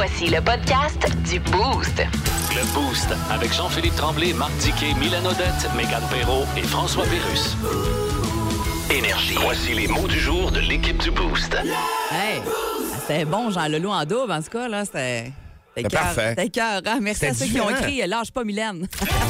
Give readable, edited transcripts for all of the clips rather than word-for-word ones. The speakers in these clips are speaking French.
Voici le podcast du Boost. Le Boost avec Jean-Philippe Tremblay, Marc Diquet, Milan Odette, Mégane Perreault et François Pérusse. Énergie. Voici les mots du jour de l'équipe du Boost. Hey, c'était bon, Jean-Leloup en double, en tout cas, là, c'était parfait. C'était écœurant. Merci à ceux qui ont écrit « Lâche pas, Mylène ».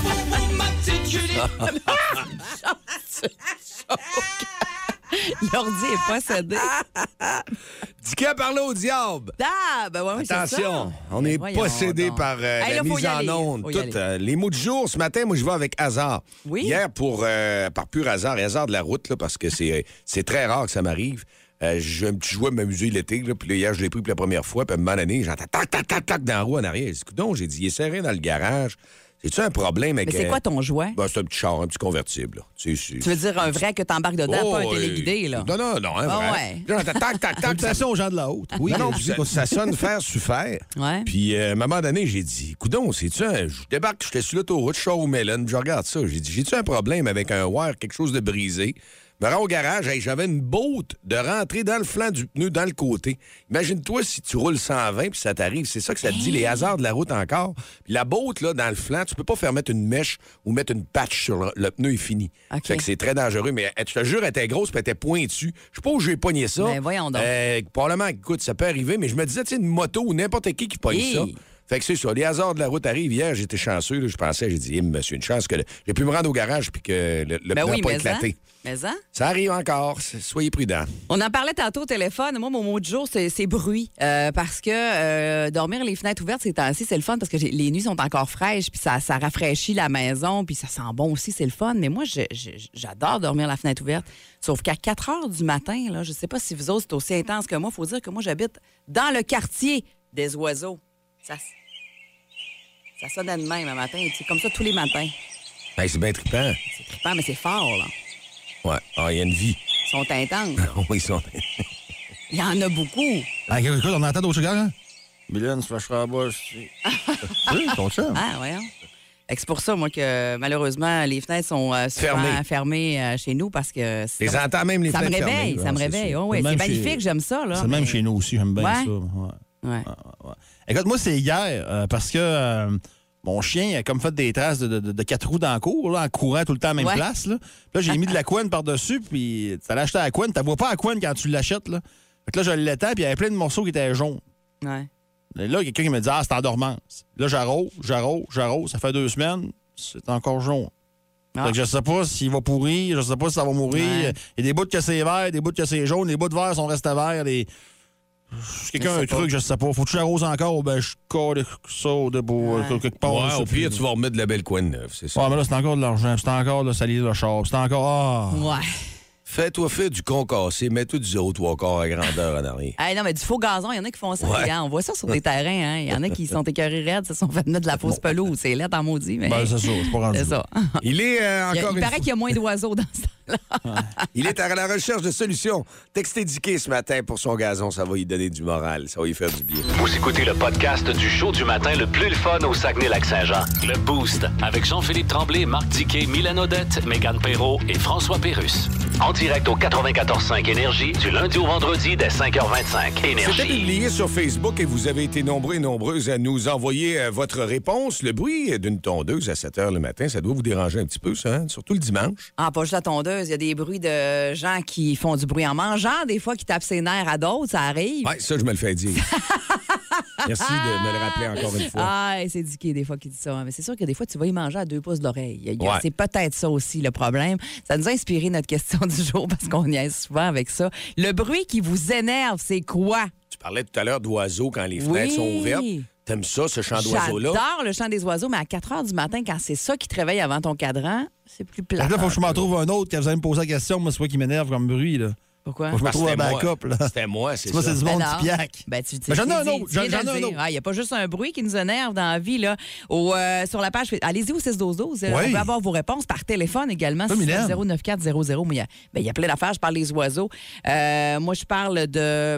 L'ordi est possédé. Diquet a parlé au diable. Ah, ben ouais, Attention, c'est ça. on est Voyons possédé donc. par Hey, la là, faut mise y en aller. onde. Faut y Toutes, aller. les mots du jour, ce matin, moi, je vais avec hasard. Oui. Hier, par pur hasard, et hasard de la route, là, parce que c'est très rare que ça m'arrive. J'ai un petit jouet à m'amuser l'été, là, puis là, hier, je l'ai pris pour la première fois, puis à un moment donné, j'entends tac, tac, tac, tac dans la roue en arrière. J'ai dit, il est serré dans le garage. C'est-tu un problème avec... Mais c'est quoi ton jouet? Ben, c'est un petit char, un petit convertible. Là. Tu veux dire un vrai que t'embarques dedans, pas un téléguidé, là? Non, un vrai. Ouais. Là, j'entends tac, tac, tac. Salutations aux gens de la haute. Oui, non, ça sonne faire super. Ouais. Puis, à un moment donné, j'ai dit, coudon, c'est-tu un... Je débarque, j'étais sur l'autoroute, je sors au Melon, je regarde ça. J'ai dit, j'ai-tu un problème avec un wire, quelque chose de brisé? Je me rends au garage, hey, j'avais une botte de rentrer dans le flanc du pneu, dans le côté. Imagine-toi si tu roules 120 puis ça t'arrive. C'est ça que ça te dit, les hasards de la route encore. Puis la botte, là, dans le flanc, tu peux pas faire mettre une mèche ou mettre une patch sur le pneu est fini. OK. Fait que c'est très dangereux. Mais je te jure, elle était grosse puis elle était pointue. Je sais pas où j'ai pogné ça. Ben, voyons donc. Probablement, écoute, ça peut arriver, mais je me disais, tu sais, une moto ou n'importe qui pogne Hey. ça. Fait que c'est ça, les hasards de la route arrivent. Hier, j'étais chanceux. Là, je pensais, j'ai dit, monsieur, une chance que j'ai pu me rendre au garage puis que le pneu n'a pas éclaté. Mais hein? Ça arrive encore. Soyez prudents. On en parlait tantôt au téléphone. Moi, mon mot du jour, c'est bruit. Parce que dormir les fenêtres ouvertes ces temps-ci, c'est le fun parce que les nuits sont encore fraîches, puis ça rafraîchit la maison, puis ça sent bon aussi, c'est le fun. Mais moi, j'adore dormir la fenêtre ouverte. Sauf qu'à 4 heures du matin, là, je sais pas si vous autres, c'est aussi intense que moi. Il faut dire que moi, j'habite dans le quartier des oiseaux. Ça sonne de même un matin. C'est comme ça tous les matins. Hey, c'est bien trippant. C'est trippant, mais c'est fort, là. Ouais. Ah, il y a une vie. Ils sont intenses. Oui, ils sont... Il y en a beaucoup. Ah, écoute, on entend d'autres gars, hein? Mylène se flashera à bas. Oui, ton chum. Ah, voyons. Fait que c'est pour ça, moi, que malheureusement, les fenêtres sont souvent fermées chez nous parce que... Les entends même les ça me fenêtres réveille, fermées. ça me Ouais, réveille. c'est Oh, ouais, Même c'est chez- magnifique, j'aime ça. Là, C'est le même mais- chez nous aussi, j'aime bien Ouais. ça. Ouais. Ouais. Ouais. Écoute, moi, c'est hier, parce que mon chien a comme fait des traces de 4 roues dans le cours, là, en courant tout le temps à la même Ouais. place. Là, Puis là j'ai mis de la couenne par-dessus, puis tu allais acheter la couenne. Tu ne vois pas la couenne quand tu l'achètes. Là. Fait que là, je l'étends, puis il y avait plein de morceaux qui étaient jaunes. Ouais. Et là, quelqu'un qui me dit, ah, c'est en dormance. Là, j'arrose. Ça fait 2 semaines, c'est encore jaune. Ah. Fait que je sais pas s'il va pourrir, je sais pas si ça va mourir. Ouais. Il y a des bouts que c'est vert, des bouts que c'est jaune, les bouts de vert sont restés verts. Quelqu'un a un truc, je sais pas. Faut que tu l'arroses encore, ben je colle ça debout, quelque part. Ouais, je sais au pire, plus. tu vas remettre de la belle couenne neuve, c'est ça. Ouais, mais là, c'est encore de l'argent, c'est encore de salir le char, c'est encore. Ah! Ouais. Fais-toi faire du concassé, mets-toi du 0,3 quarts à grandeur en arrière. Hey, non, mais du faux gazon, il y en a qui font ça. Ouais. Regarde, on voit ça sur des terrains. Hein. Il y en a qui sont écœurés raides, se sont fait mettre de la fausse pelouse. C'est laid en maudit, mais... Ben, c'est ça, je suis pas rendu. c'est ça. Il est encore Il une paraît fois... qu'il y a moins d'oiseaux dans ce temps-là. Il est à la recherche de solutions. Textez Diquet ce matin pour son gazon, ça va lui donner du moral, ça va lui faire du bien. Vous écoutez le podcast du show du matin le plus le fun au Saguenay-Lac-Saint-Jean. Le Boost avec Jean-Philippe Tremblay, Marc Diquet, Milan Odette, Mégane Perreault et François Pérusse. En direct au 94.5 Énergie du lundi au vendredi dès 5h25. C'était Énergie. publié sur Facebook et vous avez été nombreux et nombreuses à nous envoyer votre réponse. Le bruit d'une tondeuse à 7 h le matin, ça doit vous déranger un petit peu, ça, hein? Surtout le dimanche. Ah, pas juste la tondeuse. Il y a des bruits de gens qui font du bruit en mangeant, des fois qui tapent ses nerfs à d'autres, ça arrive. Oui, ça, je me le fais dire. Merci de me le rappeler encore une fois. Ah, c'est Dicky, des fois, qui dit ça. Mais c'est sûr que des fois, tu vas y manger à 2 pouces de l'oreille. Ouais. C'est peut-être ça aussi, le problème. Ça nous a inspiré notre question du jour parce qu'on y est souvent avec ça. Le bruit qui vous énerve, c'est quoi? Tu parlais tout à l'heure d'oiseaux quand les fenêtres sont ouvertes. T'aimes ça, ce chant d'oiseaux-là? J'adore le chant des oiseaux, mais à 4 heures du matin, quand c'est ça qui te réveille avant ton cadran, c'est plus plat. Fait que là, faut que je m'en trouve un autre qui vous allez me poser la question, moi, c'est pas qui m'énerve comme bruit, là. Pourquoi? Faut que je me trouve un C'était moi. backup, là. C'était moi, c'est Moi, ça. c'est du monde Ben non. qui piaque. Ben, tu Mais j'en ai un tu autre. viens de J'en ai le un dire. autre. Il n'y a pas juste un bruit qui nous énerve dans la vie. Là. Sur la page, allez-y au 6-12-12. On peut avoir vos réponses par téléphone également. Oui, Mylène. 09400. Mais il y a plein d'affaires. Je parle des oiseaux. Moi, je parle de...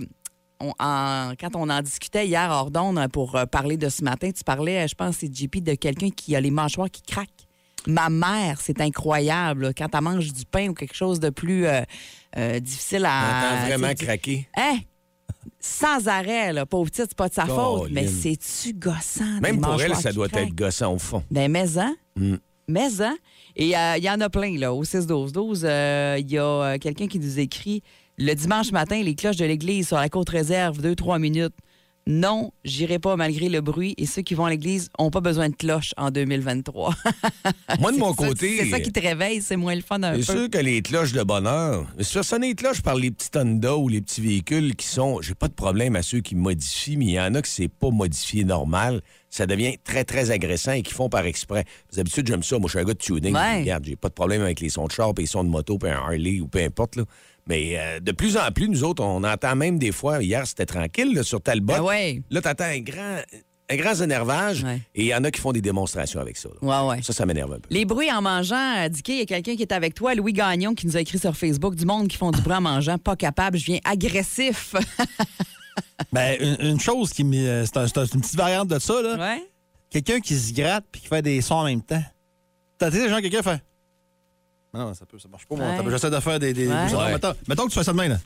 quand on en discutait hier hors d'onde pour parler de ce matin, tu parlais, je pense, c'est JP, de quelqu'un qui a les mâchoires qui craquent. Ma mère, c'est incroyable. Là, quand elle mange du pain ou quelque chose de plus difficile à... T'entends vraiment craquer. Hein? sans arrêt, là. Pauvre petite, c'est pas de sa faute. Mais Colin. c'est-tu gossant? Même des pour elle, mâchoires ça qui doit craquent? être gossant au fond. Ben, mais-en. Mais-en. Et il y en a plein, là. Au 6-12-12, il y a quelqu'un qui nous écrit le dimanche matin, les cloches de l'église sur la côte réserve, 2-3 minutes. Non, j'irai pas malgré le bruit et ceux qui vont à l'église n'ont pas besoin de cloches en 2023. Moi, de mon C'est ça- côté. C'est ça qui te réveille, c'est moins le fun un peu. C'est sûr que les cloches de bonheur, se faire sonner les cloches par les petits Honda ou les petits véhicules qui sont. J'ai pas de problème à ceux qui modifient, mais il y en a que c'est pas modifié normal. Ça devient très, très agressant et qui font par exprès. D'habitude, j'aime ça. Moi, je suis un gars de tuning. Ouais. Regarde, j'ai pas de problème avec les sons de char et les sons de moto, puis un Harley ou peu importe. Là. Mais de plus en plus, nous autres, on entend même des fois, hier, c'était tranquille là, sur Talbot. Ah ouais. Là, t'entends un grand énervage Ouais. et il y en a qui font des démonstrations avec ça. Là. Ouais. Ça m'énerve un peu. Les bruits en mangeant, Dicky, il y a quelqu'un qui est avec toi, Louis Gagnon, qui nous a écrit sur Facebook, du monde qui font du bruit en mangeant, pas capable, je viens agressif. Ben, une chose qui me. C'est une petite variante de ça, là. Ouais. Quelqu'un qui se gratte puis qui fait des sons en même temps. T'as des gens, quelqu'un fait. Non, ça marche pas, moi. Ouais. J'essaie de faire des Ouais. sons. Mettons que tu fais ça de main, là.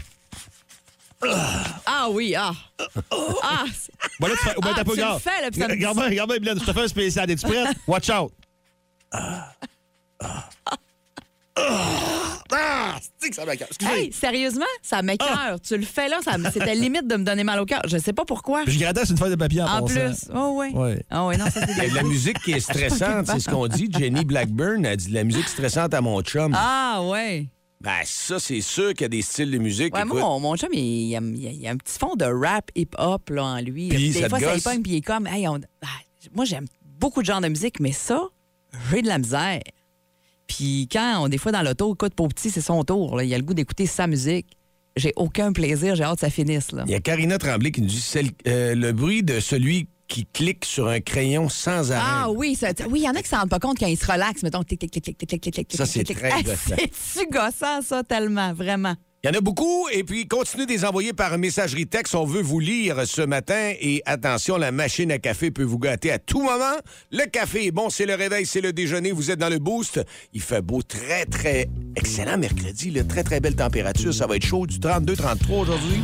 Ah oui, ah. Ah, c'est- Bon, là, tu fais. Ah, t'as pas tu le grave. fais, là, puis ça me dit- Regarde bien, Mylène, je te fais un spécial. Es-tu prête? Watch out. C'est que ça m'accorde. Excusez. hey, sérieusement, ça m'écoeure. Tu le fais là, c'était limite de me donner mal au cœur. Je sais pas pourquoi. Puis je grattais sur une feuille de papier en En passant. plus. Oh oui. Ouais. Ah oui, non, ça c'est La musique qui est stressante, c'est ce qu'on dit. Jenny Blackburn a dit la musique stressante à mon chum. Ah ouais. Ben, ça, c'est sûr qu'il y a des styles de musique. Ouais, écoute. moi, mon chum, il y a un petit fond de rap hip-hop là, en lui. Puis, Des ça te fois, ça gosse? y pogne, puis il est comme, hey, moi, j'aime beaucoup de genres de musique, mais ça, j'ai de la misère. Puis quand, des fois, dans l'auto, écoute, pour petit, c'est son tour. Là. Il a le goût d'écouter sa musique. J'ai aucun plaisir. J'ai hâte que ça finisse. Là. Il y a Karina Tremblay qui nous dit le bruit de celui qui clique sur un crayon sans arrêt. Ah oui, oui, il y en a qui ne s'en rendent pas compte quand ils se relaxent. Mettons, clic, clic, clic, clic, clic, clic, clic, Ça, c'est clic, très clic. gossant. C'est-tu gossant, ça, tellement, vraiment? Il y en a beaucoup. Et puis, continuez de les envoyer par messagerie texte. On veut vous lire ce matin. Et attention, la machine à café peut vous gâter à tout moment. Le café est bon, c'est le réveil, c'est le déjeuner. Vous êtes dans le boost. Il fait beau, très, très excellent mercredi. Là. Très, très belle température. Ça va être chaud, du 32-33 aujourd'hui.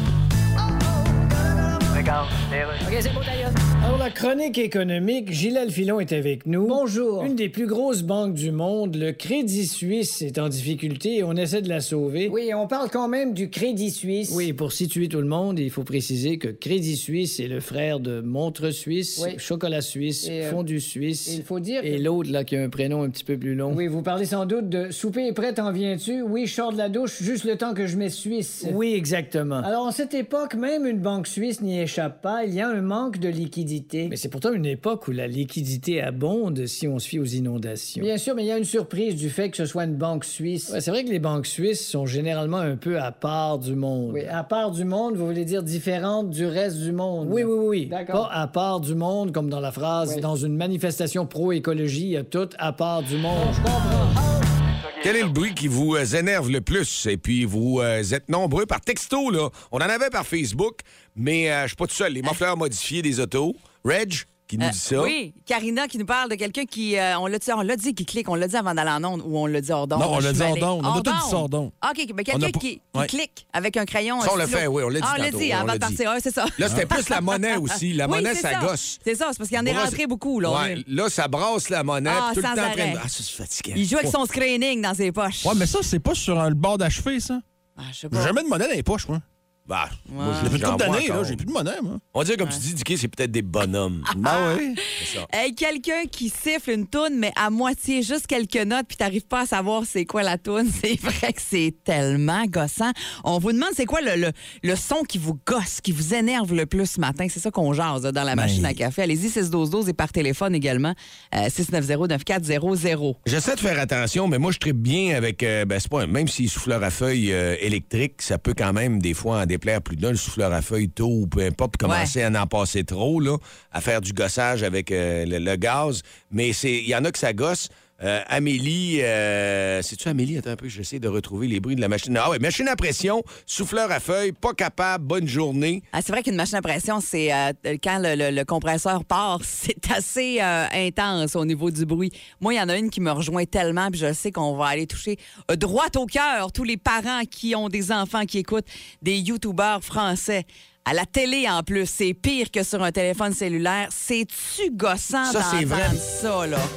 Alors, la chronique économique, Gilles Filon est avec nous. Bonjour. Une des plus grosses banques du monde, le Crédit Suisse, est en difficulté et on essaie de la sauver. Oui, on parle quand même du Crédit Suisse. Oui, pour situer tout le monde, il faut préciser que Crédit Suisse est le frère de Montre Suisse, Oui. Chocolat Suisse, Et, Fondu Suisse. Il faut dire Et que... l'autre, là, qui a un prénom un petit peu plus long. Oui, vous parlez sans doute de souper est prêt, t'en viens-tu? Oui, je sors de la douche, juste le temps que je mets Suisse. Oui, exactement. Alors, en cette époque, même une banque suisse n'y échappe pas. Il y a un manque de liquidité. Mais c'est pourtant une époque où la liquidité abonde si on se fie aux inondations. Bien sûr, mais il y a une surprise du fait que ce soit une banque suisse. Ouais, c'est vrai que les banques suisses sont généralement un peu à part du monde. Oui, à part du monde, vous voulez dire différente du reste du monde. Oui, oui, oui. D'accord. Pas à part du monde, comme dans la phrase Oui. dans une manifestation pro-écologie, il y a tout à part du monde. Je comprends. Quel est le bruit qui vous énerve le plus? Et puis, vous êtes nombreux par texto, là. On en avait par Facebook, mais je suis pas tout seul. Les muffleurs modifiés des autos. Reg, qui nous dit ça. Oui, Karina qui nous parle de quelqu'un qui, on l'a dit, qui clique. On l'a dit avant d'aller en onde ou on l'a dit hors d'onde. Non, on l'a Je dit suis hors mêlée. d'onde. On a tout dit ça hors d'onde. OK, mais On quelqu'un a pas- qui ouais. clique avec un crayon. Ça, on un l'a stylo. fait, oui, on l'a dit Ah, on l'a tantôt, dit on avant l'a de dit. partir. Ouais, c'est ça. Là, c'était plus la monnaie aussi. La Oui, monnaie, c'est ça gosse. C'est ça, c'est parce qu'il y en est Moi, rentré beaucoup. Là. Ouais, là, ça brasse la monnaie. Ah, puis tout le sans temps en train de... arrêt. Ah, ça, c'est fatigant. Il joue avec son screening dans ses poches. Ouais, mais ça, c'est pas sur le bord d'achever, ça. Ah, je sais J'ai pas. jamais de monnaie dans les poches, moi. Bah, moi, Depuis une j'en couple vois d'années, là, encore. j'ai plus de monnaie, moi. On dirait, comme tu dis, Dicky, c'est peut-être des bonhommes. Ben oui. C'est ça. Hey, quelqu'un qui siffle une toune, mais à moitié, juste quelques notes, puis t'arrives pas à savoir c'est quoi la toune. C'est vrai que c'est tellement gossant. On vous demande c'est quoi le son qui vous gosse, qui vous énerve le plus ce matin. C'est ça qu'on jase là, dans la machine à café. Allez-y, 612-12 et par téléphone également, 690-9400. J'essaie de faire attention, mais moi, je tripe bien avec... c'est pas même si souffleur à feuilles électrique, ça peut quand même, des fois, en déplaire plus d'un, le souffleur à feuilles tôt ou peu importe, puis commencer à en passer trop, là, à faire du gossage avec le gaz. Mais il y en a que ça gosse. Amélie, c'est-tu Amélie? Attends un peu, j'essaie de retrouver les bruits de la machine. Ah ouais, machine à pression, souffleur à feuilles, pas capable, bonne journée. Ah, c'est vrai qu'une machine à pression, c'est quand le compresseur part, c'est assez intense au niveau du bruit. Moi, il y en a une qui me rejoint tellement, puis je sais qu'on va aller toucher droit au cœur tous les parents qui ont des enfants qui écoutent des YouTubeurs français. À la télé, en plus, c'est pire que sur un téléphone cellulaire. C'est-tu gossant Ça, c'est vrai. d'entendre ça, là?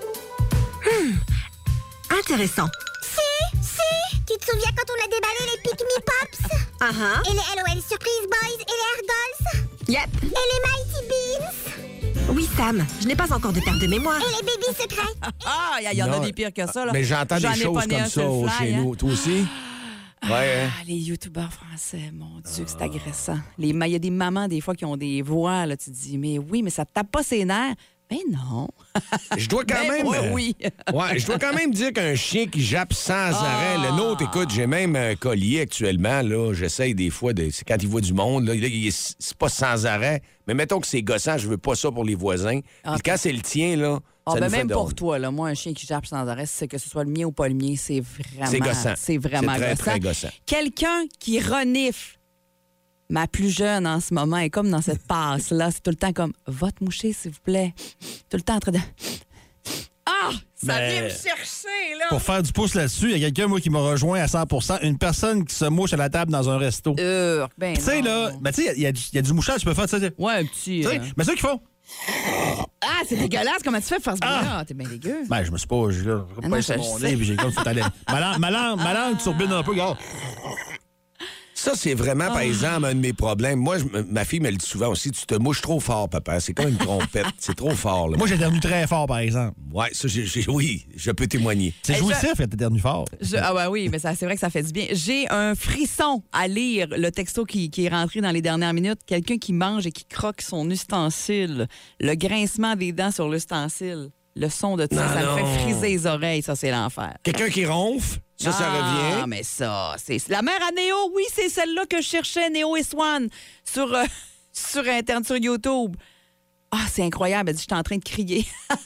Intéressant. Si! Tu te souviens quand on a déballé les Pick Me Pops? Et les LOL Surprise Boys et les Air Dolls? Yep. Et les Mighty Beans? Oui, Sam, je n'ai pas encore de perte de mémoire. Et les bébés secrets? Ah, il y en a Non, des pires que ça, là. Mais j'entends J'en des ai choses pogné comme un ça sur le fly, chez hein. nous. Toi aussi? Ouais. Ah, les youtubeurs français, mon Dieu, que c'est agressant. Il y a des mamans, des fois, qui ont des voix, là, tu te dis, mais oui, mais ça te tape pas ses nerfs. Mais non. Je dois quand Ben, même. oui. Ouais, je dois quand même dire qu'un chien qui jappe sans arrêt, le nôtre, écoute, j'ai même un collier actuellement, là, j'essaye des fois, c'est quand il voit du monde, là, c'est pas sans arrêt, mais mettons que c'est gossant, je veux pas ça pour les voisins. Puis quand c'est le tien, là, ça nous fait Même drôle. pour toi, là, moi, un chien qui jappe sans arrêt, c'est que ce soit le mien ou pas le mien, c'est vraiment... C'est gossant. C'est vraiment C'est très, gossant. très gossant. Quelqu'un qui renifle. Ma plus jeune en ce moment est comme dans cette passe-là. C'est tout le temps comme « Va te moucher, s'il vous plaît. » Tout le temps en train de... Ah! Ça vient me chercher, là! Pour faire du pouce là-dessus, il y a quelqu'un, moi, qui m'a rejoint à 100 %. Une personne qui se mouche à la table dans un resto. Ben Tu sais, là, ben, tu sais, il y a du mouchage, tu peux faire, tu sais. Ouais, un petit... Tu sais, mais ceux qui font. Ah, c'est dégueulasse! Comment tu fais pour faire ce bruit-là? T'es bien dégueu. Ben, je me suis pas. J'ai non, baissé je mon sais. nez, puis j'ai comme tout allé. Ma langue turbine un peu, regarde. Ça, c'est vraiment, par exemple, un de mes problèmes. Moi, ma fille me le dit souvent aussi, tu te mouches trop fort, papa. C'est comme une trompette. C'est trop fort, là. Moi, j'éternue très fort, par exemple. Ouais, ça, oui, je peux témoigner. C'est jouissif quand t'éternues fort. Ah ouais, oui, mais c'est vrai que ça fait du bien. J'ai un frisson à lire le texto qui est rentré dans les dernières minutes. Quelqu'un qui mange et qui croque son ustensile. Le grincement des dents sur l'ustensile. Le son de ça, ça me fait friser les oreilles. Ça, c'est l'enfer. Quelqu'un qui ronfle, ça revient. Ah, mais ça, c'est la mère à Néo. Oui, c'est celle-là que je cherchais, Néo et Swan, sur Internet, sur YouTube. Ah, c'est incroyable. Elle dit, je suis en train de crier.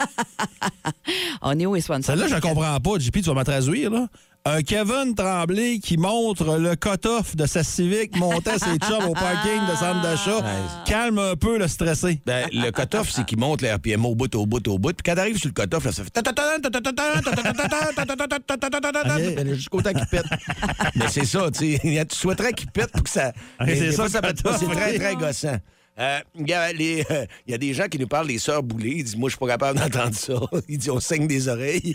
Néo et Swan. Celle-là, je la comprends pas. JP, tu vas me traduire, là. Un Kevin Tremblay qui montre le cut-off de sa Civic montant ses chums au parking de centre d'achat. Calme un peu le stressé. Ben, le cut-off, c'est qu'il monte les RPM au bout. Puis quand t'arrives sur le cut-off, là, ça fait... jusqu'au temps qu'il pète. Mais c'est ça, tu sais. Tu souhaiterais qu'il pète pour que ça... c'est ça, ça pète pas. C'est très, très gossant. Il y a des gens qui nous parlent des sœurs Boulay. Ils disent, moi, je suis pas capable d'entendre ça. Ils disent, on saigne des oreilles.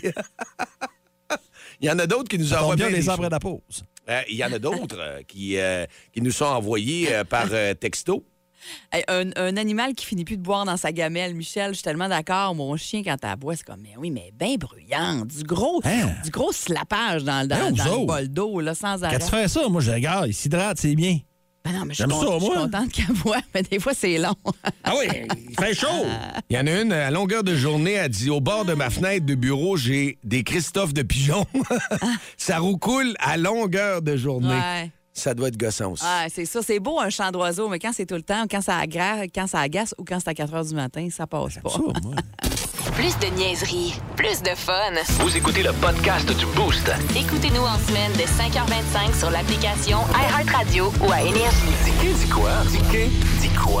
Il y en a d'autres qui nous envoient bien bien les des après la pause. il y en a d'autres qui nous sont envoyés par texto. Hey, un animal qui finit plus de boire dans sa gamelle, Michel, je suis tellement d'accord. Mon chien, quand elle boit, c'est comme, mais oui, mais bien bruyant. Du gros slapage dans le bol d'eau, là, sans arrêt. Quand tu fais ça, moi, je regarde, il s'hydrate, c'est bien. Ben non, mais je J'aime suis ça, moi. contente qu'elle boit, mais des fois, c'est long. Ah oui, il fait chaud. Il y en a une, à longueur de journée, elle dit, au bord de ma fenêtre de bureau, j'ai des Christophe de pigeons. Ça roucoule à longueur de journée. Ouais. Ça doit être gossant aussi. Ah, c'est ça, c'est beau un chant d'oiseau, mais quand c'est tout le temps, quand ça agace ou quand c'est à 4 h du matin, ça passe pas. Ça, moi. Plus de niaiserie, plus de fun. Vous écoutez le podcast du Boost. Écoutez-nous en semaine de 5h25 sur l'application iHeartRadio ou à Énergie. Dis quoi? Dis quoi?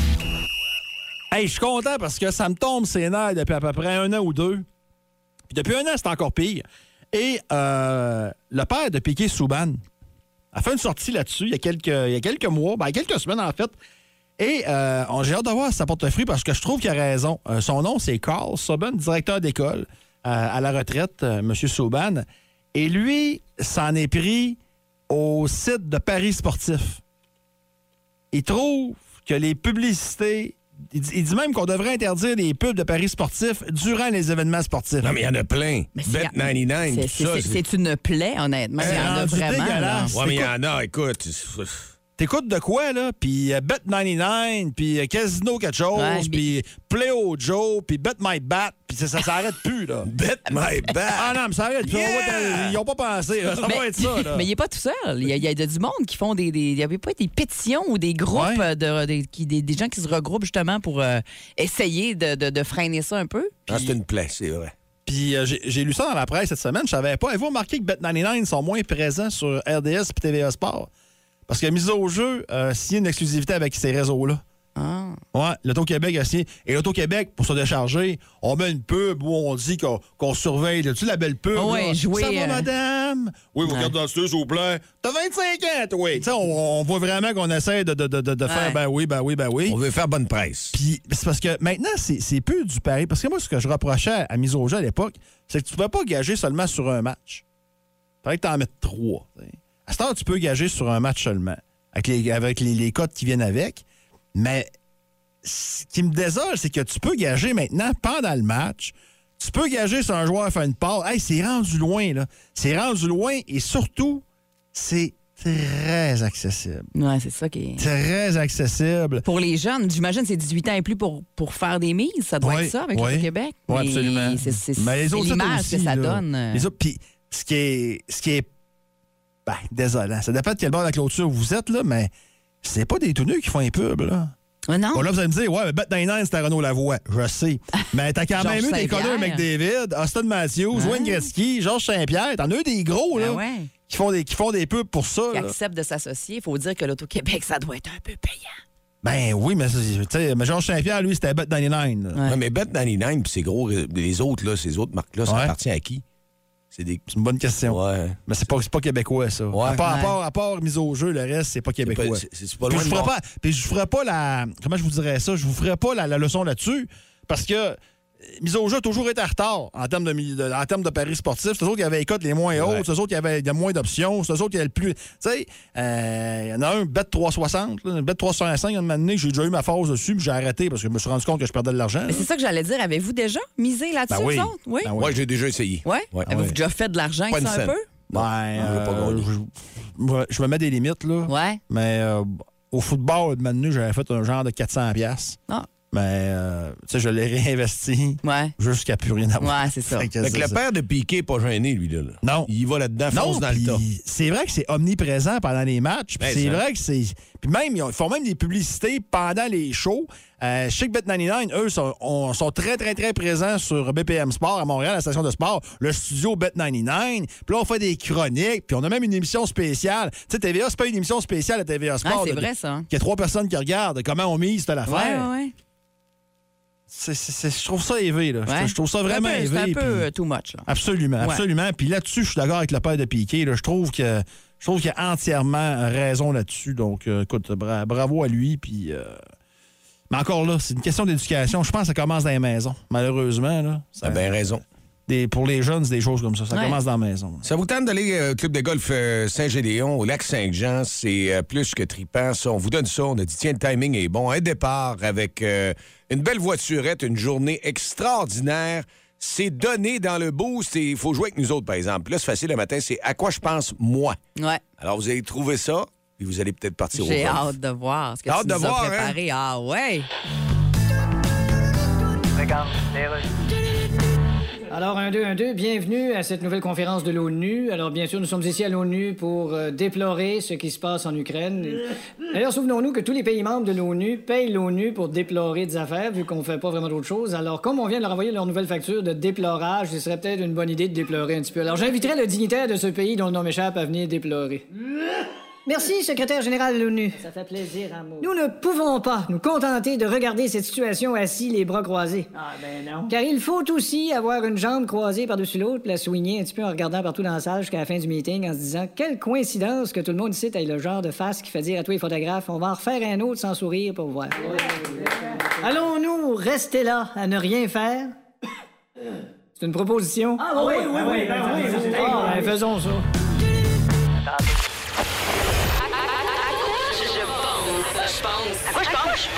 Hey, je suis content parce que ça me tombe ses nerfs depuis à peu près 1 an ou 2. Puis depuis 1 an, c'est encore pire. Et le père de Piqué Souban a fait une sortie là-dessus il y a quelques mois, quelques semaines en fait. Et j'ai hâte de voir sa porte-fruits parce que je trouve qu'il a raison. Son nom, c'est Carl Souban, directeur d'école à la retraite, M. Souban. Et lui, s'en est pris au site de Paris Sportif. Il trouve que les publicités... Il dit même qu'on devrait interdire les pubs de Paris Sportif durant les événements sportifs. Non, mais il y en a plein. Mais Bet99, tout ça. C'est une plaie, honnêtement. Il y en a rendu vraiment. Là. dégueulasse. Ouais, mais il y en a, écoute. T'écoutes de quoi, là? Puis Bet99, puis Casino quelque chose, Ouais, puis Play au Joe, puis Bet My Bat, puis ça s'arrête plus, là. Bet my Ah bat. non, mais ça arrête plus. Ils n'ont pas pensé, là. Ça va être ça, là. Mais il n'est pas tout seul. Il y a du monde qui font il y avait pas des pétitions ou des groupes, Ouais. des gens qui se regroupent justement pour essayer de freiner ça un peu. Ah, c'est une plaie, c'est vrai. Puis j'ai lu ça dans la presse cette semaine, je savais pas. Avez-vous remarqué que Bet99 sont moins présents sur RDS et TVA Sport? Parce que mise au jeu, s'il y a une exclusivité avec ces réseaux-là. Ah. Ouais, l'Auto-Québec a signé. Et l'Auto-Québec, pour se décharger, on met une pub où on dit qu'on surveille. Tu sais, la belle pub. Oui, là, jouer. Ça va, madame? Oui, vous regardez dans le studio, s'il vous plaît. T'as 25 ans, toi. Tu sais, on voit vraiment qu'on essaie de faire ben oui. On veut faire bonne presse. Puis c'est parce que maintenant, c'est peu du pari. Parce que moi, ce que je reprochais à Mise au jeu à l'époque, c'est que tu ne pouvais pas gager seulement sur un match. Il fallait que tu en mettes 3. T'sais. À ce temps, tu peux gager sur un match seulement, avec les cotes qui viennent avec. Mais ce qui me désole, c'est que tu peux gager maintenant pendant le match. Tu peux gager sur un joueur faire une part. Hey, c'est rendu loin, là. C'est rendu loin et surtout, c'est très accessible. Oui, c'est ça qui est... Très accessible. Pour les jeunes, j'imagine c'est 18 ans et plus pour faire des mises. Ça doit être ça avec le Québec. Oui, absolument. C'est les autres l'image aussi, que ça là. donne. Les autres, puis ce qui est désolant. Ça dépend de quel bord de la clôture vous êtes, là, mais c'est pas des tout nus qui font un pub, là. Non. Bon, là, vous allez me dire, ouais, mais Bet99, c'était Renaud Lavoie. Je sais. Mais t'as quand même eu des connus avec David, Austin Matthews, Wayne Gretzky, Georges Saint-Pierre. T'en as eu des gros, là, qui font des pubs pour ça. Qui acceptent de s'associer. Il faut dire que l'Auto-Québec, ça doit être un peu payant. Ben oui, mais Georges Saint-Pierre, lui, c'était Bet99. Ouais, mais Bet99, puis c'est gros, les autres, là, ces autres marques-là, ça appartient à qui? C'est une bonne question. Ouais. Mais c'est pas québécois, ça. Ouais. À part mise au jeu, le reste, c'est pas québécois. C'est pas loin Puis je ferai pas la... Comment je vous dirais ça? Je vous ferai pas la leçon là-dessus, parce que mise au jeu a toujours été en retard en termes de paris sportifs. C'est eux autres qui avaient les cotes les moins hautes, c'est eux autres qui avaient le moins d'options, c'est eux autres qui avaient le plus... Tu sais, il y en a un, Bet360, un Bet365, un moment donné, j'ai déjà eu ma phase dessus, puis j'ai arrêté parce que je me suis rendu compte que je perdais de l'argent. Mais c'est ça que j'allais dire. Avez-vous déjà misé là-dessus, oui. vous autres? Oui. Ben oui, j'ai déjà essayé. Ouais? Avez-vous déjà fait de l'argent avec ça un peu? Je me mets des limites, là. Ouais. Mais au football, de maintenant, j'avais fait un genre de 400$. Ah. Mais, tu sais, je l'ai réinvesti jusqu'à plus rien avoir. Ouais, c'est ça. Donc, le père de Piqué n'est pas gêné, lui, là. Non. Il va là-dedans, fonce dans le tas. C'est vrai que c'est omniprésent pendant les matchs. Puis c'est vrai que c'est... Puis même, ils font même des publicités pendant les shows. Je sais que Bet99, eux, sont très, très, très présents sur BPM Sport à Montréal, la station de sport, le studio Bet99. Puis là, on fait des chroniques, puis on a même une émission spéciale. Tu sais, TVA, c'est pas une émission spéciale à TVA Sport. C'est vrai, ça. Il y a 3 personnes qui regardent. Comment on mise toute l'affaire. Ouais. Je trouve ça élevé, là. Ouais. Je trouve ça vraiment élevé. C'est un peu too much, là. Absolument. Puis là-dessus, je suis d'accord avec le père de Piqué. Là. Je trouve qu'il a entièrement raison là-dessus. Donc, écoute, bravo à lui. Puis, mais encore là, c'est une question d'éducation. Je pense que ça commence dans les maisons, malheureusement. Là. T'as bien raison. Pour les jeunes, c'est des choses comme ça. Ça commence dans la maison. Ça vous tente d'aller au club de golf Saint-Gédéon, au lac Saint-Jean. C'est plus que trippant. Ça, on vous donne ça. On a dit, tiens, le timing est bon. Un départ avec une belle voiturette, une journée extraordinaire. C'est donné dans le boost et il faut jouer avec nous autres, par exemple. Là, c'est facile le matin. C'est à quoi je pense, moi. Ouais. Alors, vous allez trouver ça et vous allez peut-être partir au golf. J'ai hâte de voir ce que tu nous as préparé. Hein? Ah ouais! Regarde, Alors, 1, 2, 1, 2, bienvenue à cette nouvelle conférence de l'ONU. Alors, bien sûr, nous sommes ici à l'ONU pour déplorer ce qui se passe en Ukraine. D'ailleurs, souvenons-nous que tous les pays membres de l'ONU payent l'ONU pour déplorer des affaires, vu qu'on ne fait pas vraiment d'autre chose. Alors, comme on vient de leur envoyer leur nouvelle facture de déplorage, ce serait peut-être une bonne idée de déplorer un petit peu. Alors, j'inviterai le dignitaire de ce pays dont le nom m'échappe à venir déplorer. Merci, secrétaire général de l'ONU. Ça fait plaisir, Amo. Nous ne pouvons pas nous contenter de regarder cette situation assis, les bras croisés. Ah, ben non. Car il faut aussi avoir une jambe croisée par-dessus l'autre, puis la soigner un petit peu en regardant partout dans la salle jusqu'à la fin du meeting en se disant quelle coïncidence que tout le monde ici ait le genre de face qui fait dire à tous les photographes on va en refaire un autre sans sourire pour voir. Allons-nous rester là à ne rien faire? C'est une proposition? Ah oui. Faisons ça. À quoi je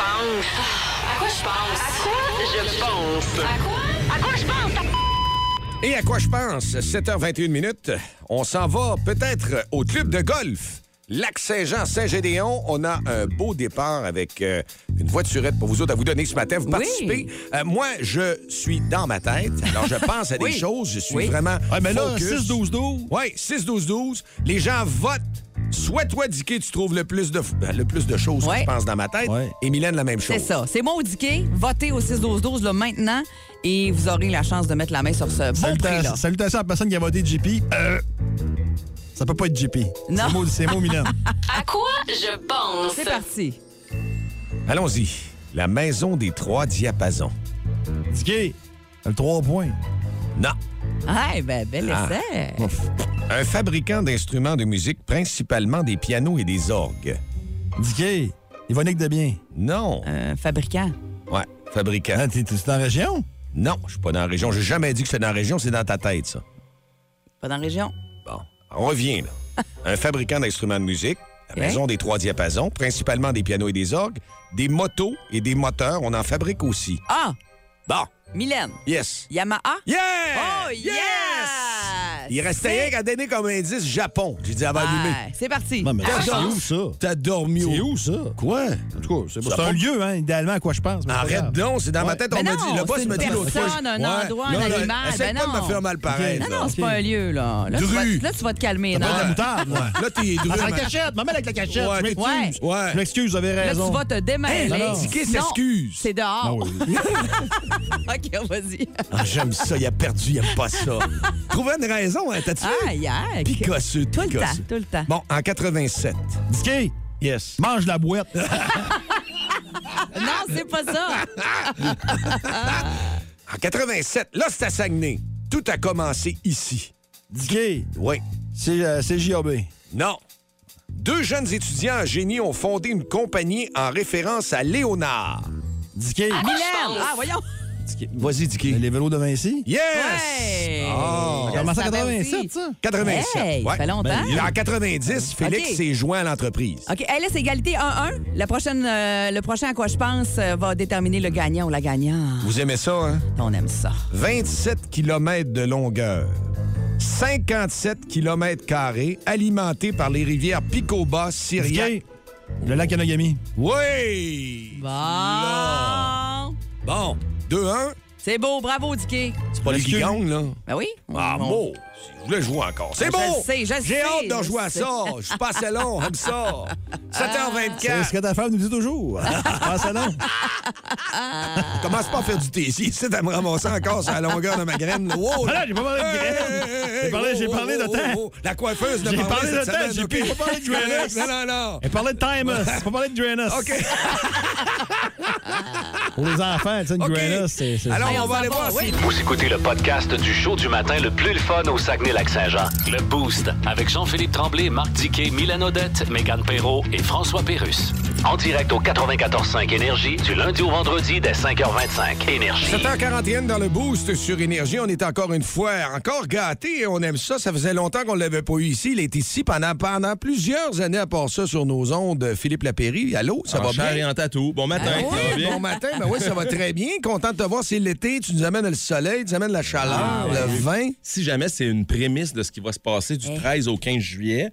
pense? Et à quoi je pense? 7h21 minutes. On s'en va peut-être au club de golf. Lac-Saint-Jean, Saint-Gédéon. On a un beau départ avec une voiturette pour vous autres à vous donner ce matin. Vous participez. Moi, je suis dans ma tête. Alors, je pense à des choses. Je suis vraiment mais là, focus. 6-12-12. Oui, 6-12-12. Les gens votent. Soit toi, Dicky, tu trouves le plus de choses que je pense dans ma tête. Et Mylène, la même chose. C'est ça. C'est moi, Dicky. Votez au 6-12-12 là, maintenant et vous aurez la chance de mettre la main sur ce beau prix-là. Salutations à la personne qui a voté JP. Ça peut pas être JP. Non. C'est mot Mylène. À quoi je pense? C'est parti. Allons-y. La maison des 3 diapasons. Dicky, le 3 points. Non. Ah, ben, bel essai. Un fabricant d'instruments de musique, principalement des pianos et des orgues. Dicky, Yvonique Debien. Non. Fabricant. Ouais, fabricant. Ah, t'es dans la région? Non, je suis pas dans la région. J'ai jamais dit que c'est dans la région, c'est dans ta tête, ça. Pas dans la région? Bon, on revient, là. Un fabricant d'instruments de musique, la maison des 3 diapasons, principalement des pianos et des orgues, des motos et des moteurs, on en fabrique aussi. Ah! Bon. Mylène. Yes. Yamaha. Yeah! Oh, yes! Il restait rien qu'à donner comme indice Japon. J'ai dit, elle va allumer. C'est parti. Non, mais c'est où, ça? T'as dormi où? C'est où, ça? Quoi? En tout cas, c'est un lieu, hein, idéalement, à quoi je pense. mais Arrête donc, c'est dans ma tête, on Mais m'a non, dit. Le boss c'est m'a dit une l'autre fois. personne, un endroit, un animal. Essaye Ben pas de me non. faire mal pareil. Non, non, c'est pas un lieu, là. Là, tu vas te calmer, non? Pas de la moutarde, là. Là, t'es dru. La cachette, m'amène avec la cachette. Ouais, Je m'excuse. ouais. Je m'excuse, vous avez Là, raison. tu vas te démêler. Hey, Dicky s'excuse. C'est dehors. Ah oui. OK, vas-y. Ah, j'aime ça, il a perdu, il aime pas ça. Trouvez une raison, hein, t'as-tu vu? Aïe, aïe. Picasseux, Tout le temps, picasseux. tout le temps. Bon, en 87. Dicky, Yes. mange la boîte. Non, c'est pas ça. En 87, là, c'est à Saguenay. Tout a commencé ici. Dicky, Oui. c'est JAB. Non. 2 jeunes étudiants en génie ont fondé une compagnie en référence à Léonard. Dicky. Mylène. Ah, voyons. Vas-y, Dicky. Les vélos de Vinci. Yes! Ouais. Oh. Ça a commencé en Je savais 87, aussi. ça? 87. Hey, ça fait longtemps. Et en 90, Félix OK. s'est joint à l'entreprise. OK, hey, là, c'est égalité 1-1. Le prochain à quoi je pense va déterminer le gagnant ou la gagnante. Vous aimez ça, hein? On aime ça. 27 km de longueur, 57 km carrés, alimentés par les rivières Picoba, Syriac. Dicky, le lac Kanagami. Oui! Bon. Bon, 2-1. C'est beau, bravo, Dicky. C'est pas les qui gagnent, là. Ben oui. Ah, bon, je voulais jouer encore. C'est Je beau! le sais, je le J'ai sais, hâte de je rejouer à sais. ça. Je suis pas assez long, j'aime ça. 7h24. C'est ce que ta femme nous dit toujours. Ah, ça non. Commence pas à faire du TC. C'est à me ramasser encore sur la longueur de ma graine. Là. Wow! Ah là, j'ai pas parlé de graine. J'ai parlé de temps. La coiffeuse J'ai parlé de temps, j'ai pas parlé de Drainus. Non. Elle parlait de Timus. J'ai pas parlé de Drainus. OK. Pour les enfants, tu sais, une OK. Drainus, c'est... Alors, Hey, on va aller s'en voir va, si... oui. Vous écoutez le podcast du show du matin le plus le fun au Saguenay-Lac-Saint-Jean. Le Boost avec Jean-Philippe Tremblay, Marc Diquet, Mylène Odette, Mégane Perreault et François Pérusse. En direct au 94.5 Énergie du lundi au vendredi dès 5h25. Énergie. 7h41 dans le Boost sur Énergie. On est encore une fois encore gâtés. On aime ça. Ça faisait longtemps qu'on ne l'avait pas eu ici. Il est ici pendant plusieurs années à part ça sur nos ondes. Philippe Lapéry, allô, ça va Cher bien? et en tatou. Bon matin, Ah ça va oui, bien? bon matin. Ben oui, ça va très bien. Content de te voir. C'est l'été. Tu nous amènes le soleil, tu nous amènes la chaleur, le vin. Si jamais c'est une prémisse de ce qui va se passer du 13 au 15 juillet,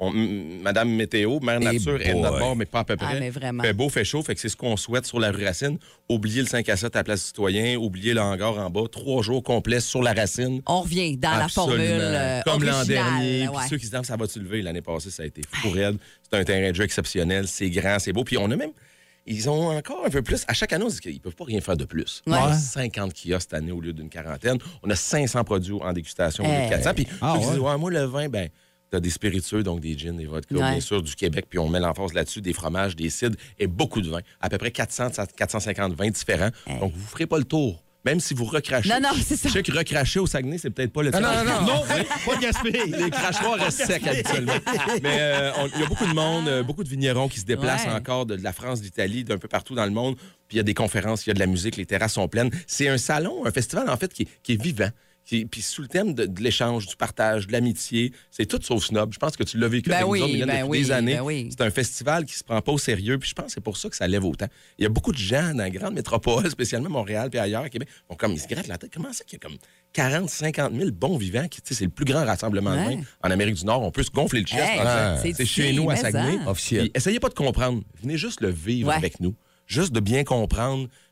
Madame Météo, Mère Nature est de notre bord, mais pas à peu près. Ah, mais vraiment. Fait beau, fait chaud, fait que c'est ce qu'on souhaite sur la rue Racine. Oubliez le 5 à 7 à la place du citoyen, oubliez le hangar en bas. 3 jours complets sur la Racine. On revient dans Absolument. la formule Comme l'an originale, dernier. ouais. Puis ceux qui se disent, ça va-tu lever? L'année passée, ça a été fou raide. C'est un terrain de jeu exceptionnel. C'est grand, c'est beau. Puis on a même... Ils ont encore un peu plus. À chaque année, on dit qu'ils ne peuvent pas rien faire de plus. Ouais. On a 50 kiosques cette année au lieu d'une quarantaine. On a 500 produits en dégustation au lieu de 400. Puis ceux qui disent, ouais, moi, le vin, ben, t'as des spiritueux, donc des gins, des vodkas, Ouais. bien sûr, du Québec. Puis on met l'emphase là-dessus, des fromages, des cidres et beaucoup de vins. À peu près 400, 450 vins différents. Donc, vous ne ferez pas le tour. Même si vous recrachez. Non, c'est ça. Je sais que recracher au Saguenay, c'est peut-être pas le Non, pas de gaspiller. Les crachoirs restent secs habituellement. Mais il y a beaucoup de monde, beaucoup de vignerons qui se déplacent Ouais. encore de la France, d'Italie, d'un peu partout dans le monde. Puis il y a des conférences, il y a de la musique, les terrasses sont pleines. C'est un salon, un festival en fait qui est vivant. Puis sous le thème de l'échange, du partage, de l'amitié, c'est tout sauf snob. Je pense que tu l'as vécu Ben avec oui, nous autres, Mylène, ben depuis oui, des années. ben oui. C'est un festival qui se prend pas au sérieux. Puis je pense que c'est pour ça que ça lève autant. Il y a beaucoup de gens dans la grande métropole, spécialement Montréal puis ailleurs, à Québec, comme ils se grattent la tête. Comment ça qu'il y a comme 40, 50 000 bons vivants? C'est le plus grand rassemblement de Ouais. vin en Amérique du Nord. On peut se gonfler le chest. Hey, c'est chez nous à mais Saguenay. ça. Officiel. Puis essayez pas de comprendre. Venez juste le vivre Ouais. avec nous. Juste de bien comprendre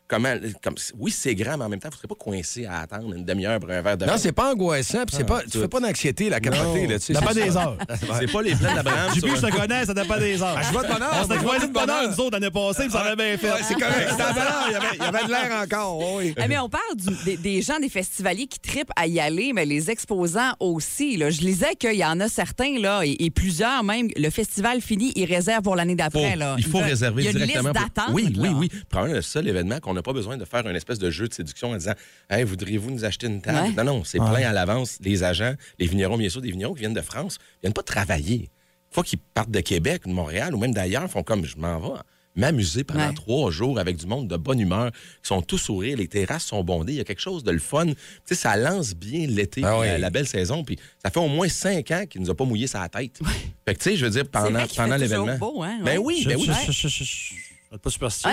Oui, c'est grand, mais en même temps, vous ne serez pas coincé à attendre une demi-heure pour un verre de vin. Non, c'est pas angoissant, puis tu fais pas d'anxiété, la capoter. Là, ça n'a pas des heures. C'est pas les plaines d'Abraham. J'ai vu, je te connais, ça n'a pas des heures. Je vais de bonheur. On s'est croisé de bonheur, nous autres, l'année passée, puis ça avait bien fait. Ouais, c'est correct. C'était il y avait de l'air encore. Oui. Mais on parle des gens, des festivaliers qui trippent à y aller, mais les exposants aussi. Là. Je lisais qu'il y en a certains, là, et plusieurs même, le festival fini, ils réservent pour l'année d'après. Il faut réserver directement. Il y a une liste d'attente. Oui. Probablement le seul événement qu'on n'a pas besoin de faire une espèce de jeu de séduction en disant « Hey, voudriez-vous nous acheter une table? Ouais. » Non, c'est plein à l'avance. Les agents, les vignerons, bien sûr, des vignerons qui viennent de France, ils viennent pas travailler. Une fois qu'ils partent de Québec, de Montréal ou même d'ailleurs, font comme « Je m'en vais m'amuser pendant 3 jours avec du monde de bonne humeur, qui sont tous sourires, les terrasses sont bondées, il y a quelque chose de le fun. Tu sais, ça lance bien l'été, la belle saison, puis ça fait au moins 5 ans qu'il nous a pas mouillé sa tête. Fait que, tu sais, je veux dire, pendant l'événement... Beau, hein? Ben oui. Pas superstitieux.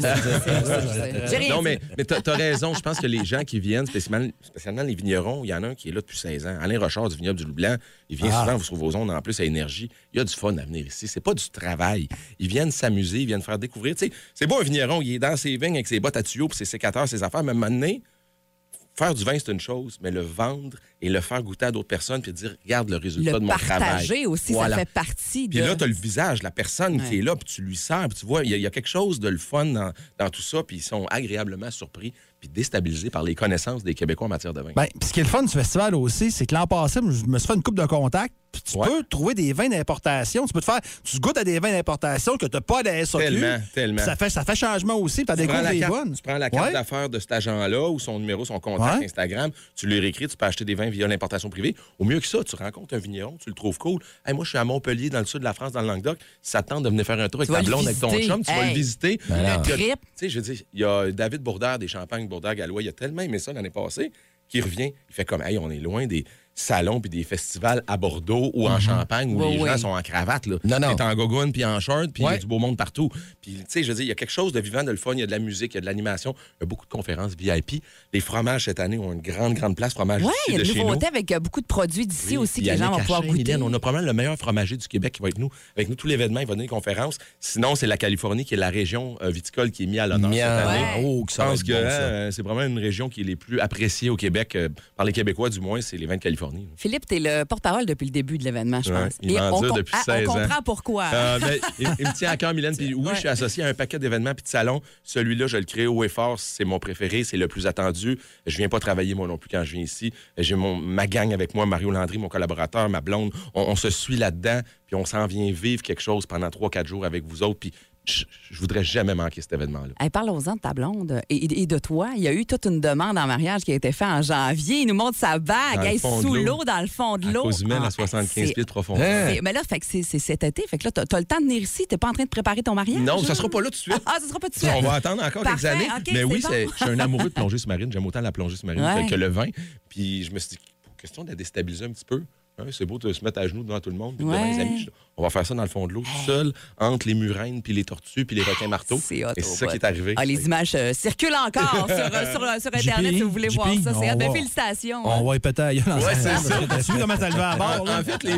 Non, mais t'as raison. Je pense que les gens qui viennent, spécialement les vignerons, il y en a un qui est là depuis 16 ans. Alain Rochard du vignoble du Loup-Blanc, il vient souvent sur vos ondes en plus à Énergie. Il y a du fun à venir ici. C'est pas du travail. Ils viennent s'amuser, ils viennent faire découvrir. Tu sais, c'est beau un vigneron, il est dans ses vignes avec ses bottes à tuyaux puis ses sécateurs, ses affaires, mais à un moment donné, faire du vin, c'est une chose, mais le vendre et le faire goûter à d'autres personnes puis dire, regarde le résultat de mon travail. Le partager aussi, ça fait partie de... Puis là, tu as le visage, la personne qui est là, puis tu lui sers, puis tu vois, il y a quelque chose de le fun dans tout ça, puis ils sont agréablement surpris puis déstabilisés par les connaissances des Québécois en matière de vin. Bien, puis ce qui est le fun du festival aussi, c'est que l'an passé, je me suis fait une coupe de contact, puis tu peux trouver des vins d'importation. Tu goûtes à des vins d'importation que tu n'as pas à la SAQ. Tellement. Ça fait changement aussi, puis tu découvres des bonnes. Tu prends la carte d'affaires de cet agent-là ou son numéro, son contact Instagram, tu lui réécris, tu peux acheter des vins via l'importation privée. Au mieux que ça, tu rencontres un vigneron, tu le trouves cool. Hey, moi, je suis à Montpellier, dans le sud de la France, dans le Languedoc. Si ça te tente de venir faire un tour avec ta blonde, avec ton chum, tu vas le visiter. Tu sais, je veux dire, il y a David Bourdard des Champagnes Bourdard-Gallois, il a tellement aimé ça l'année passée qu'il revient. Il fait comme, hey, on est loin des salons puis des festivals à Bordeaux ou en Champagne où les gens sont en cravate. Là. Non. T'es en gogoune puis en short puis il y a du beau monde partout. Puis, tu sais, je veux dire, il y a quelque chose de vivant, de le fun. Il y a de la musique, il y a de l'animation. Il y a beaucoup de conférences VIP. Les fromages, cette année, ont une grande place. Fromage il y a une nouveauté avec beaucoup de produits d'ici aussi que les gens vont pouvoir goûter. On a probablement le meilleur fromager du Québec qui va être avec nous tout l'événement. Il va donner des conférences. Sinon, c'est la Californie qui est la région viticole qui est mise à l'honneur cette année. Je pense que c'est vraiment une région qui est les plus appréciée au Québec, par les Québécois du moins, c'est les vins de Californie. Philippe, t'es le porte-parole depuis le début de l'événement, je pense. Il m'en dure depuis 16 ans. On comprend pourquoi. Il me tient à cœur, Mylène. Puis oui, je suis associé à un paquet d'événements puis de salons. Celui-là, je le crée haut et fort. C'est mon préféré. C'est le plus attendu. Je viens pas travailler, moi non plus, quand je viens ici. J'ai ma gang avec moi, Mario Landry, mon collaborateur, ma blonde. On se suit là-dedans. Puis on s'en vient vivre quelque chose pendant 3-4 jours avec vous autres. Puis je voudrais jamais manquer cet événement-là. Hey, parlons-en de ta blonde et de toi. Il y a eu toute une demande en mariage qui a été faite en janvier. Il nous montre sa bague. Elle est sous l'eau, dans le fond de l'eau. À cause humaine à 75 pieds de profondeur. Mais là, fait que c'est cet été. Fait que là, t'as le temps de venir ici. T'es pas en train de préparer ton mariage? Non, ça sera pas là tout de suite. Ça sera pas tout de suite. On va attendre encore quelques années. Okay, mais oui, je suis un amoureux de plongée sous-marine. J'aime autant la plongée sous-marine que le vin. Puis je me suis dit, question de la déstabiliser un petit peu. C'est beau de se mettre à genoux devant tout le monde. Puis devant les amis, on va faire ça dans le fond de l'eau, tout seul, entre les murènes, puis les tortues, puis les requins marteaux. Et c'est ça qui est arrivé. Les images circulent encore sur Internet si vous voulez voir ça. C'est félicitations. On va y péter à gueule. C'est ça. Tu vois comment t'as levé à bord? En fait,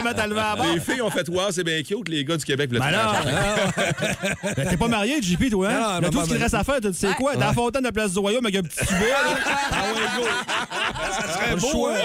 les filles ont fait wow, c'est bien cute, les gars du Québec. T'es pas marié, JP, toi, hein? Tout ce qu'il reste à faire, tu sais quoi? Dans la fontaine de la place du Royaume, avec un petit tuba. Ah ouais, go! Ça serait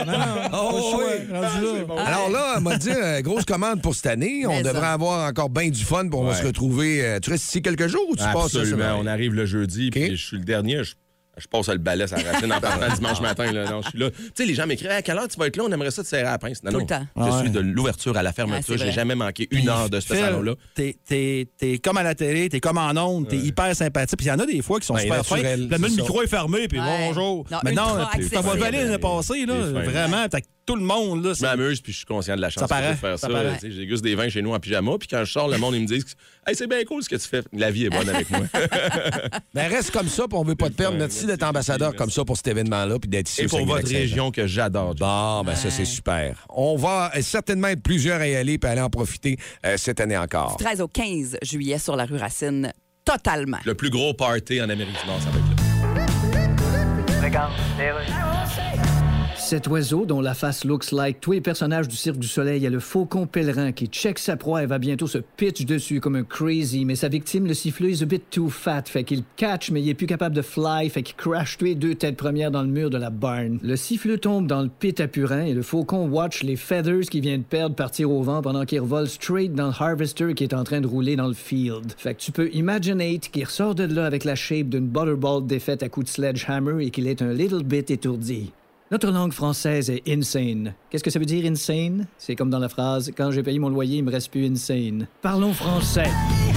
beau, Alors là, on m'a dit, grosse commande pour cette année. On devrait avoir encore bien du fun pour se retrouver. Tu restes ici quelques jours ou tu passes ça? Absolument. On arrive le jeudi, puis je suis le dernier. Je passe le balai à la racine en partant dimanche matin. Là. Non, je suis là. Tu sais, les gens m'écrivent à quelle heure tu vas être là? On aimerait ça te serrer à la pince. Non, tout le temps. Je suis de l'ouverture à la fermeture. Je n'ai jamais manqué une heure de ce salon-là. T'es comme à la télé, t'es comme en ondes, t'es hyper sympathique. Puis il y en a des fois qui sont super fins. Le micro est fermé, puis bonjour. Mais non, t'as pas valé l'année passée, là. Vraiment, tout le monde. Là, je m'amuse, puis je suis conscient de la chance de faire ça. J'ai juste des vins chez nous en pyjama, puis quand je sors, le monde, ils me disent hey, c'est bien cool ce que tu fais. La vie est bonne avec moi. Mais reste comme ça, puis on veut pas te perdre. Merci d'être ambassadeur comme ça pour cet événement-là, puis d'être ici. Et pour votre région que j'adore. Bon, ben ça, c'est super. On va certainement être plusieurs à y aller, puis aller en profiter cette année encore. Du 13 au 15 juillet sur la rue Racine, totalement. Le plus gros party en Amérique du Nord, ça va être là. Regarde, Cet oiseau dont la face looks like tous les personnages du Cirque du Soleil, il y a le faucon pèlerin qui check sa proie et va bientôt se pitch dessus comme un crazy, mais sa victime, le siffleux, is a bit too fat, fait qu'il catch, mais il est plus capable de fly, fait qu'il crash tous les 2 têtes premières dans le mur de la barn. Le siffleux tombe dans le pit à purin et le faucon watch les feathers qu'il vient de perdre partir au vent pendant qu'il revole straight dans le harvester qui est en train de rouler dans le field. Fait que tu peux imaginate qu'il ressort de là avec la shape d'une butterball défaite à coups de sledgehammer et qu'il est un little bit étourdi. Notre langue française est insane. Qu'est-ce que ça veut dire insane? C'est comme dans la phrase « Quand j'ai payé mon loyer, il me reste plus insane ». Parlons français.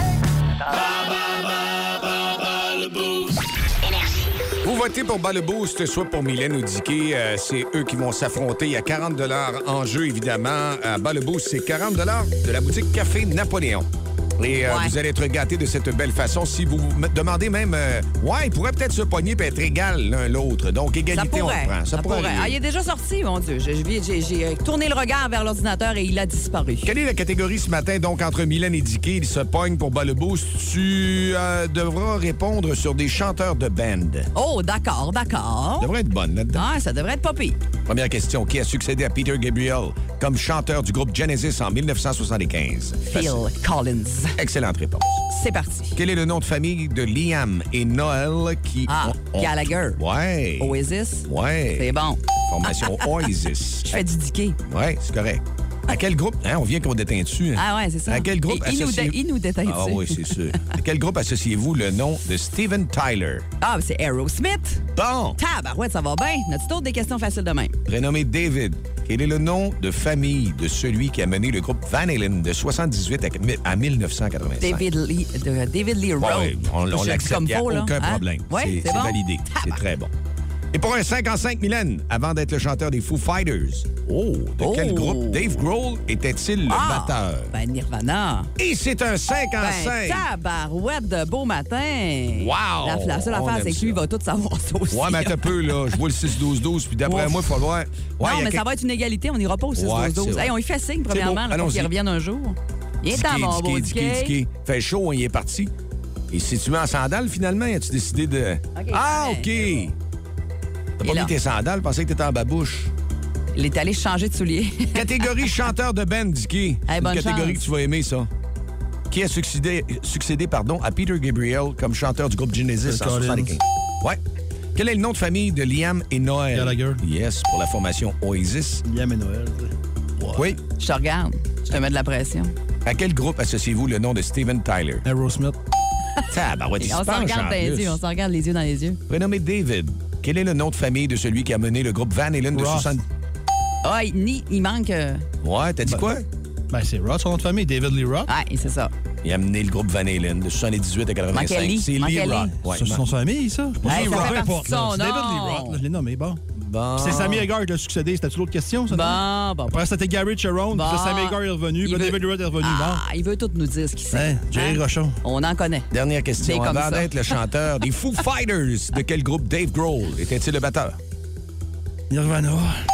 Vous votez pour Bas le Boost, soit pour Mylène ou Dicky. C'est eux qui vont s'affronter. Il y a 40 $ en jeu, évidemment. Bas le Boost, c'est 40 $ de la boutique Café Napoléon. Et vous allez être gâtés de cette belle façon. Si vous me demandez même, ils pourraient peut-être se pogner et être égal l'un l'autre. Donc, égalité, on le prend. Ça pourrait. Ah, il est déjà sorti, mon Dieu. J'ai tourné le regard vers l'ordinateur et il a disparu. Quelle est la catégorie ce matin? Donc, entre Mylène et Dicky, ils se pognent pour Bas le Boost. Tu devras répondre sur des chanteurs de band. Oh, d'accord. Ça devrait être bonne là-dedans. Ah, ça devrait être pas pire. Première question. Qui a succédé à Peter Gabriel comme chanteur du groupe Genesis en 1975? Phil Collins. Excellente réponse. C'est parti. Quel est le nom de famille de Liam et Noël qui... Gallagher. Ouais. Oasis. Ouais. C'est bon. Formation Oasis. Je fais du Dicky. Ouais, c'est correct. À quel groupe... on vient qu'on déteint dessus. Ah ouais, c'est ça. À quel groupe associez-vous... Il nous déteint dessus. Ah oui, c'est sûr. À quel groupe associez-vous le nom de Steven Tyler? Ah, c'est Aerosmith. Bon. Tabarouette, ça va bien. N'as-tu d'autres des questions faciles de même? Prénommé David. Quel est le nom de famille de celui qui a mené le groupe Van Halen de 78 à 1985? David Lee Roth. Oui, on l'accepte, il n'y a aucun problème. Ouais, c'est bon. Validé, c'est très bon. Et pour un 5 en 5, Mylène, avant d'être le chanteur des Foo Fighters, de quel groupe Dave Grohl était-il le batteur? Ben Nirvana. Et c'est un 5 en 5. Tabarouette de beau matin. Wow! La seule affaire, c'est que lui, il va tout savoir ça aussi. Ouais, mais attends un peu, là. Je vois le 6-12-12, puis d'après moi, il faut le voir. Non, mais ça va être une égalité. On n'ira pas au 6-12-12. Hey, on y fait signe, premièrement, pour qu'il revienne un jour. Il est temps, mon beau Dicky. Fait chaud, il est parti. Et si tu mets en sandales, finalement, as-tu décidé de... OK! T'as pas mis tes sandales, je pensais que t'étais en babouche. Il est allé changer de souliers. Catégorie chanteur de band, Dicky. Hey, bonne catégorie chance. que tu vas aimer, ça. Qui a succédé à Peter Gabriel comme chanteur du groupe Genesis en 1975? Ouais. Quel est le nom de famille de Liam et Noël? Gallagher. Yes, pour la formation Oasis. Liam et Noël. Ouais. Oui. Je te regarde. Je te mets de la pression. À quel groupe associez-vous le nom de Steven Tyler? Aerosmith. On s'en regarde dans les yeux. On s'en regarde les yeux dans les yeux. Prénommé David. Quel est le nom de famille de celui qui a mené le groupe Van Halen de 60... Ah, il manque... Ouais, t'as dit quoi? Ben, c'est Roth, son nom de famille, David Lee Roth. Ouais, c'est ça. Il a mené le groupe Van Halen de 78 à 85. C'est Lee Roth. Ouais, c'est son famille, ça? Hey, ça fait Peu importe. son C'est David Lee nom. Roth, je l'ai nommé, bon. C'est Sammy Hagar qui l'a succédé. C'était-tu l'autre question, ça? Bon. Après, c'était Gary Cherone, puis Sammy Hagar est revenu, puis David Lee Roth est revenu. Il veut tout nous dire ce qu'il sait. Jerry Rochon. On en connaît. Dernière question. Avant d'être le chanteur des Foo Fighters, de quel groupe Dave Grohl était-il le batteur? Nirvana.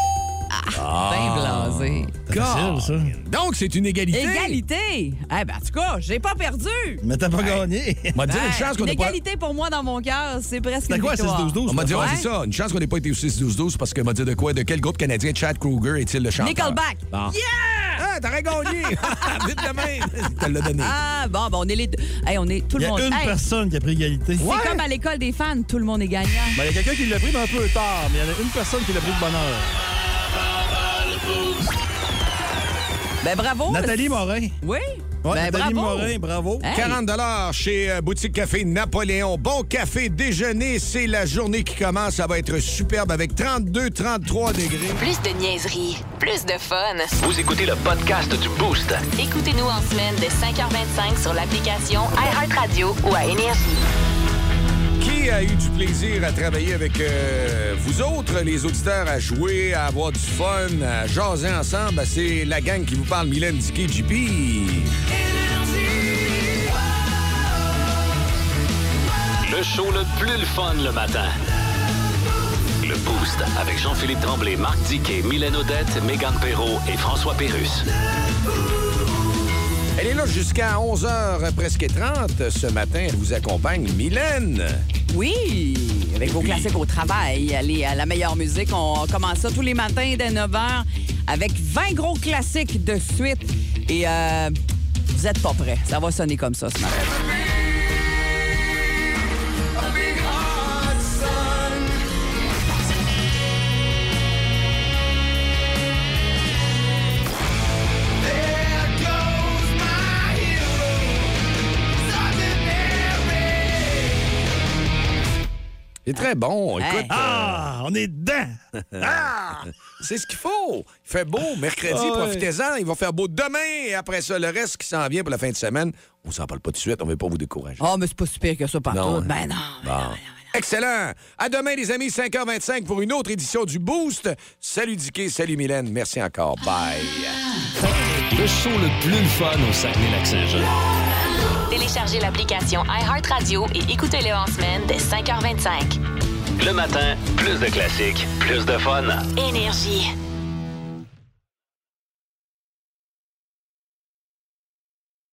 Ben blasé. Facile, ça. Donc, c'est une égalité. Égalité? Eh ben, en tout cas, j'ai pas perdu. Mais t'as pas gagné. On m'a dit une chance qu'on Une n'ait pas... égalité pour moi dans mon cœur, c'est presque une quoi, victoire. 6-12-12? On m'a dit, c'est ça. Une chance qu'on n'ait pas été au 6-12-12 parce qu'on m'a dit de quoi? De quel groupe canadien Chad Kroeger est-il le chanteur? Nickelback. Bon. Yeah! T'aurais gagné. Vite de même. Tu te l'as donné. Bon, on est les deux. Hey, on est tout le monde. Il y a une personne qui a pris égalité. C'est comme à l'école des fans, tout le monde est gagnant. Ben, il y a quelqu'un qui l'a pris, mais un peu tard. Mais il y en a une personne qui l'a pris de bonne heure. Ben bravo. Nathalie Morin. Oui. Ouais, Ben Nathalie bravo. Morin, bravo. Hey. 40 $ chez Boutique Café Napoléon. Bon café déjeuner, c'est la journée qui commence. Ça va être superbe avec 32-33 degrés. Plus de niaiserie, plus de fun. Vous écoutez le podcast du Boost. Écoutez-nous en semaine de 5h25 sur l'application iHeartRadio ou à Énergie. Qui a eu du plaisir à travailler avec vous autres, les auditeurs, à jouer, à avoir du fun, à jaser ensemble? Ben, c'est la gang qui vous parle, Mylène, Dicky, JP. Le show le plus le fun le matin. Le Boost avec Jean-Philippe Tremblay, Marc Diquet, Mylène Odette, Mégane Perreault et François Pérusse. Elle est là jusqu'à 11h presque 30 ce matin. Elle vous accompagne, Mylène. Oui. avec vos classiques au travail. Allez à la meilleure musique. On commence ça tous les matins dès 9h avec 20 gros classiques de suite. Et vous êtes pas prêts. Ça va sonner comme ça ce matin. C'est très bon. Écoute, on est dedans! C'est ce qu'il faut. Il fait beau mercredi, profitez-en. Il va faire beau demain et après ça, le reste qui s'en vient pour la fin de semaine, on s'en parle pas tout de suite, on ne veut pas vous décourager. Oh, mais c'est pas si pire que ça partout. Non. Ben non. Bon. Excellent. À demain, les amis, 5h25 pour une autre édition du Boost. Salut Dicky, salut Mylène. Merci encore. Bye. Le show le plus fun au Saguenay-Lac-Saint-Jean. Téléchargez l'application iHeartRadio et écoutez-le en semaine dès 5h25. Le matin, plus de classiques, plus de fun. Énergie.